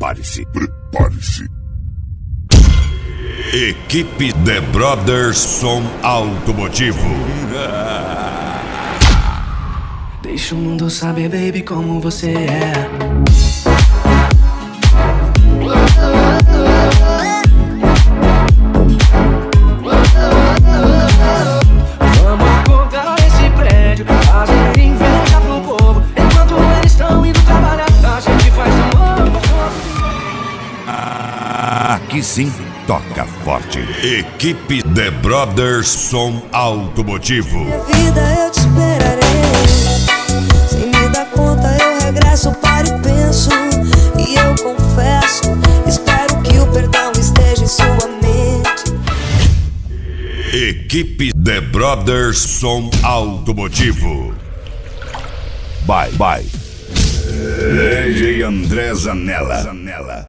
Prepare-se. Prepare-se. Equipe The Brothers Som Automotivo. Deixa o mundo saber, baby, como você é. Vamos acordar esse prédio, fazer inveja pro povo. Enquanto eles estão indo trabalhar, a gente faz amor. Aqui sim, toca forte. Equipe The Brothers Som Automotivo. Minha vida eu te esperarei. Sem me dar conta eu regresso, paro e penso. E eu confesso, espero que o perdão esteja em sua mente. Equipe The Brothers Som Automotivo. Bye. DJ André Zanella.